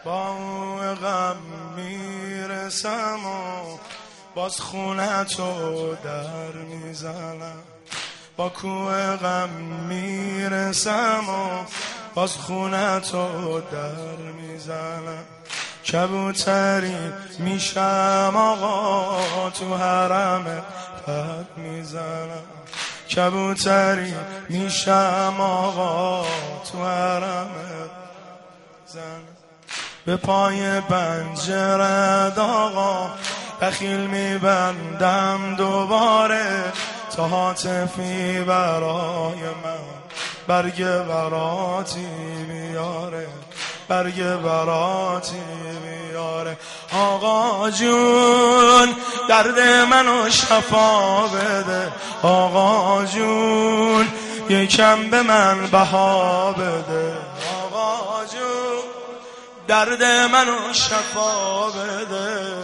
با او غم میرسم و باز خونتو در میزنم. با کوه غم میرسم و باز خونتو در میزنم. کبوتری میشم آقا تو حرم پد میزنم. کبوتری میشم آقا تو حرم زنم. به پای پنجره آقا بخیل میبندم دوباره تا هاتفی برای من برگ براتی بیاره. برگ براتی بیاره. آقا جون درد منو شفا بده. آقا جون یکم به من بها بده. آقا جون درد منو شفا بده.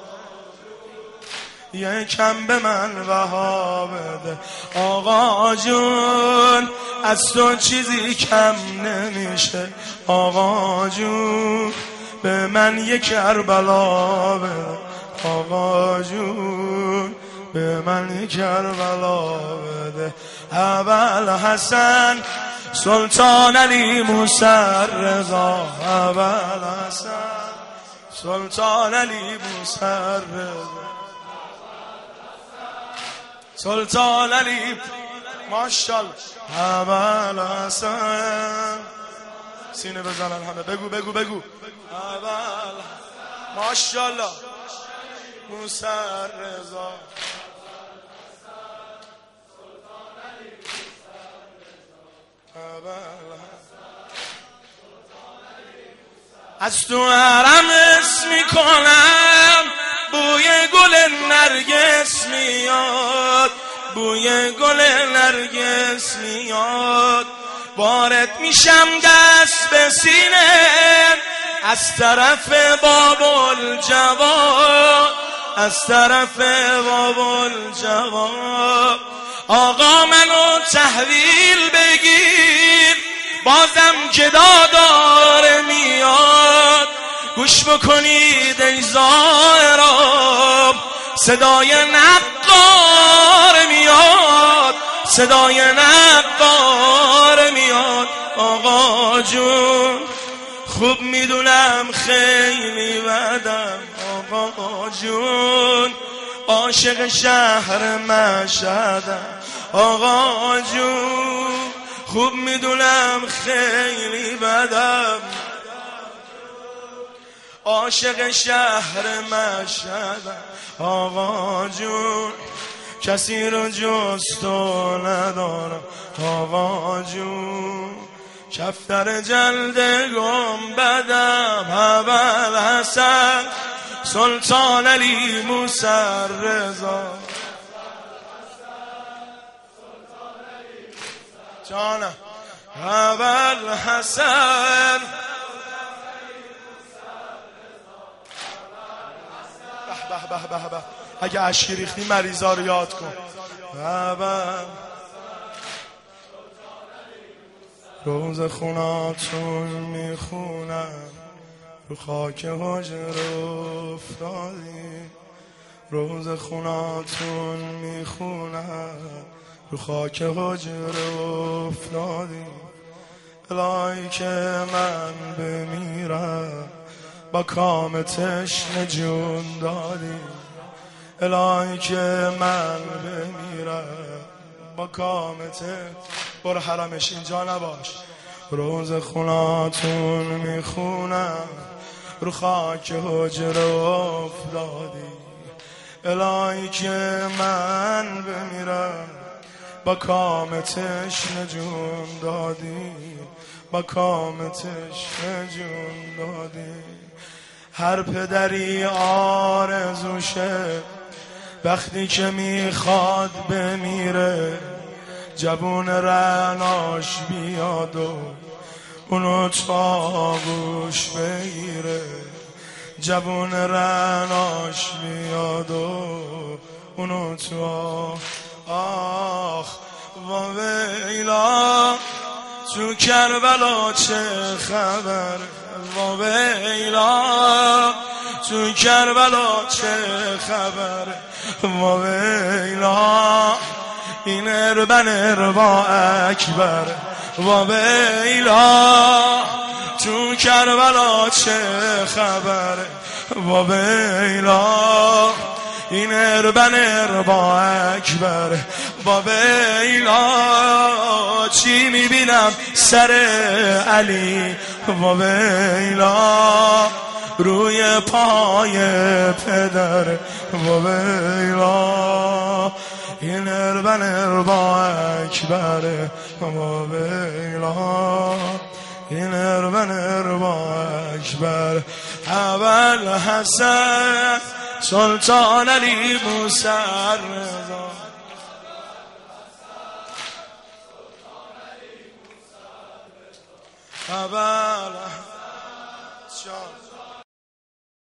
یکم به من بها بده. آقا جون از تو چیزی کم نمیشه. آقا جون به من یک کربلا بده. آقا جون به من یک کربلا بده. اول حسن سلطان علی موسی رضا. اول حسن سلطان علی موسی رضا. سلطان علی ماشاءالله. اول حسن سینه بزنن همه. بگو بگو بگو. اول ماشاءالله موسی رضا. از تو حرم اسم میکنم بوی گل نرگس میاد. بوی گل نرگس میاد. وارد میشم دست به سینه از طرف باب الجواد. از طرف باب الجواد. آقا منو تحویل بگیر بازم که دادار میاد. گوش بکنید ای زائران صدای نقار میاد. صدای نقار میاد. آقا جون خوب میدونم خیلی بدم. آقا جون عاشق شهر مشهدم. آقا جون خوب میدونم خیلی بدم. عاشق شهر مشهدم. آقا جون کسی رو جز تو ندارم. آقا جون کفتر جلد گنبدم. اول حسن سلطان علی موسی رضا. جانم اول حسن به به به به. اگه اشکی ریختی مریضا رو یاد کن. اول روز خوناتون میخونم رو خاک حجره افتادیم. روز خوناتون میخونم رو خاک حجره افتادیم. الهی که من بمیرم با کام تشنه جون دادی. الهی که من بمیرم با کام تشنه. برو حرمش اینجا نباش. روز خوناتون میخونم رو خاک حجره افتادی. الهی که من بمیرم با کام تشنه جون دادی. با کام تشنه جون دادی. هر پدری آرزوشه وقتی که میخواد بمیره جوون رعناش بیاد و اونو چاگوش بگیره. جوون رعناش بیاد و اونو آخ و ویلا تو کربلا چه خبر. و ویلا تو کربلا چه خبره و ویلا این اربن اربا اکبر و ویلا تو کربلا چه خبره و ویلا این اربن اربا اکبر با ویلا چی میبینم سر علی با ویلا روی پای پدر با ویلا این اربن اربا اکبر با ویلا این اربن اربا اکبر اول حسن سلطان علی موسی رضا اول